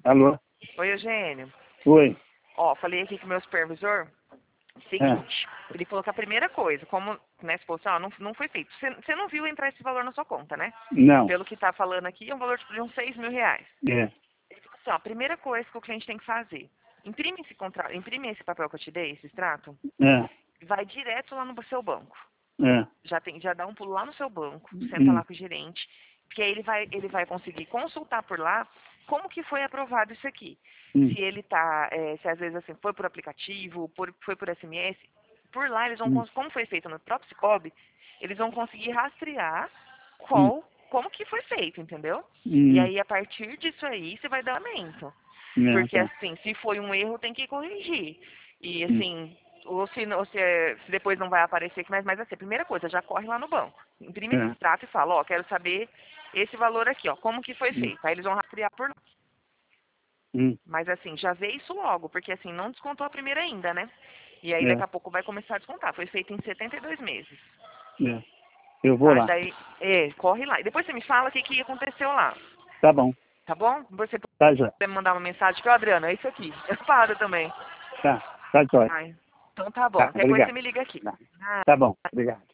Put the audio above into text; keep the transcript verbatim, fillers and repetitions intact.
Alô? Oi, Eugênio. Oi. Ó, falei aqui com o meu supervisor. Seguinte, É. ele falou que a primeira coisa, como, né, se fosse, ó, não, não foi feito. Você você não viu entrar esse valor na sua conta, né? Não. Pelo que tá falando aqui, é um valor tipo, de uns seis mil reais. É. Ele falou assim, ó, a primeira coisa que o cliente tem que fazer, imprime esse contrato, imprime esse papel que eu te dei, esse extrato, É. vai direto lá no seu banco. É. Já, tem, já dá um pulo lá no seu banco, senta Hum. lá com o gerente, que aí ele vai, ele vai conseguir consultar por lá como que foi aprovado isso aqui. Hum. Se ele tá, é, se às vezes assim, foi por aplicativo, por, foi por S M S, por lá eles vão, Hum. cons- como foi feito no próprio Cicobi, eles vão conseguir rastrear Hum. qual, como que foi feito, entendeu? E Hum. aí, a partir disso aí, você vai dar aumento. É, Porque, tá. assim, se foi um erro, tem que corrigir. E, Hum. assim, ou se, ou se, é- se depois não vai aparecer, mas, mas assim, a primeira coisa, já corre lá no banco. Imprime esse É. extrato e fala, ó, quero saber esse valor aqui, ó, como que foi Hum. feito. Aí eles vão rastrear por lá. Hum. Mas, assim, já vê isso logo, porque, assim, não descontou a primeira ainda, né? E aí, daqui É. a pouco, vai começar a descontar. Foi feito em setenta e dois meses. É. Eu vou Tá? lá. Daí, é, corre lá. E depois você me fala o que, que aconteceu lá. Tá bom. Tá bom? Você Tá, já. pode me mandar uma mensagem que, ó, Adriana, é isso aqui. Eu paro também. Tá. Tá, jóia. Ai, então tá bom. Tá, Qualquer coisa você obrigado. me liga aqui. Tá. Ah, Tá bom. Obrigado.